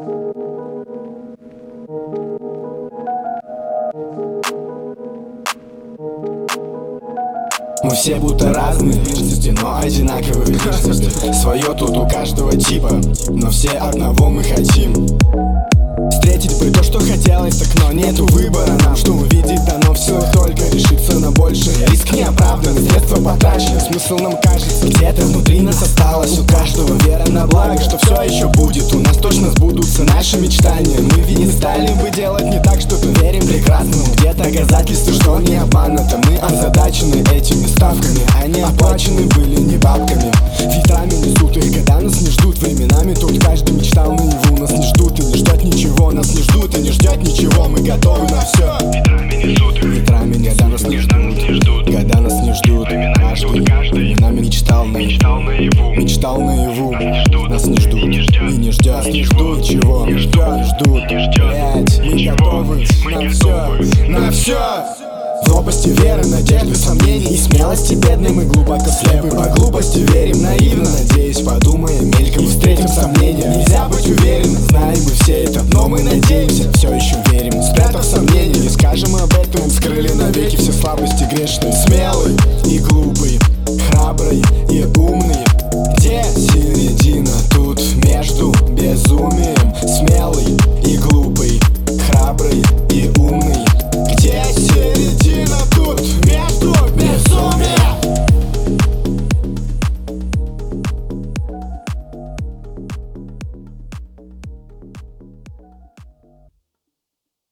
Мы все будто разные личности, но одинаковые личности. Свое тут у каждого типа, но все одного мы хотим. Встретить бы то, что хотелось, так но нету выбора нам. Что увидеть дано, все только решиться на большее. Риск не оправдан, средства потрачены. Смысл нам кажется, где-то внутри нас осталось. У каждого вера на благо, что все еще будет. У нас точно сбудутся наши мечтания. Мы ведь не стали бы делать не так, что-то верим прекрасному. Где-то доказательства, что не обмануто. Мы озадачены этими ставками, они оплачены были не бабками. Ветрами несут их, года нас не ждут. Временами тут каждый мечтал наяву. Нас не ждут и не ждет ничего. Нас не ждут и не ждет ничего. Мы готовы на все. Ветрами несут их, ветрами года нас не ждут. Года нас не ждут. Каждый временами мечтал наяву. Мечтал наяву. Нас не ждут и не ждет ничего. Не ждут. Блять, мы готовы на все. На все. В робости веры, надежды, сомнений и смелости бедной мы глубоко слепы. По глупости верим наивно,